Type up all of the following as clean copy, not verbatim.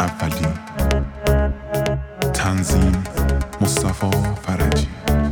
اولی. تنظیم مصطفی فرجی.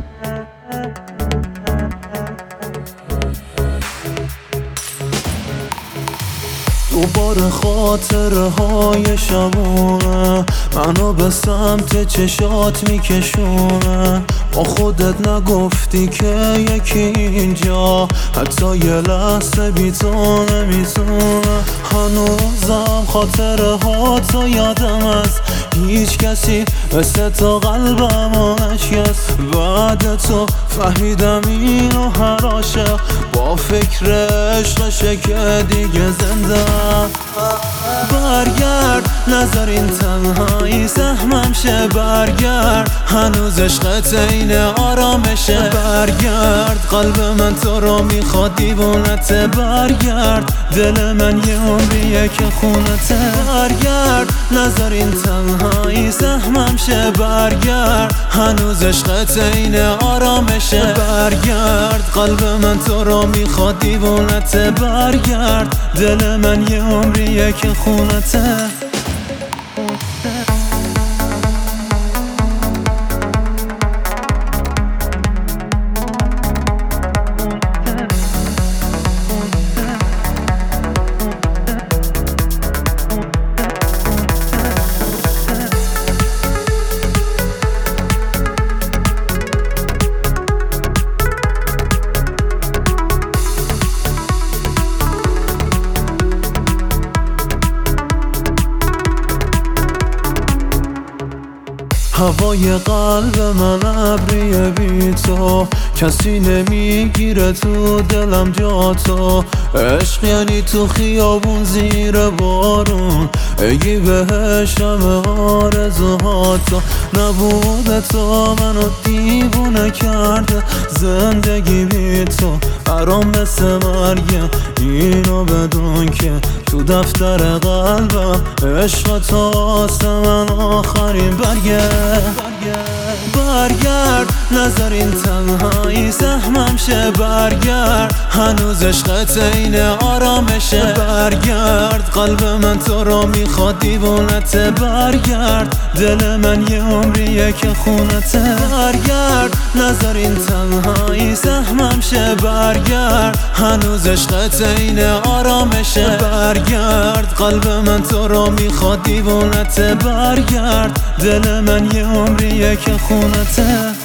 دوباره خاطره های شبونه منو به سمت چشات میکشونه. با خودت نگفتی که یکی اینجا حتی یه لحظه بی تو نمیتونه. هنوزم خاطره ها تو یادم است، هیچ کسی مثل تو قلبمو نشکست. بعد تو فهمیدم اینو هر عاشق با فکر عشقشه که دیگه زنده. برگرد نذار این تنهایی سهمم شه، برگرد هنوز عشقت این آرامشه. برگرد قلب من تو رو میخواد دیوونته، برگرد دل من یه عمریه که خونته. برگرد نذار این تنهایی سهمم شه، برگرد هنوز عشقت این آرامشه. برگرد قلب من تو رو میخواد دیوونته، برگرد دل من یه عمریه که خونته. هوای قلب من ابریه بی تو، کسی نمیگیره تو دلم جا تو. عشق یعنی تو خیابون زیر بارون اگی بهش همه آرزوهاتو. نبوده تو منو دیوونه کرده، زندگی بی تو برام مثل مرگه. اینو بدون که تو دفتر قلبم عشق تو واسه من آخرین برگرد نذار این تنهایی سهمم شه، برگرد هنوز عشقت این آرامشه. برگرد قلب من تو رو میخواد دیوونته، برگرد دل من یه عمریه که خونته. برگرد نذار این تنهایی سهمم شه، برگرد هنوز عشقت این آرامشه. برگرد قلب من تو رو میخواد دیوونته، برگرد دل من یه عمریه که خونته.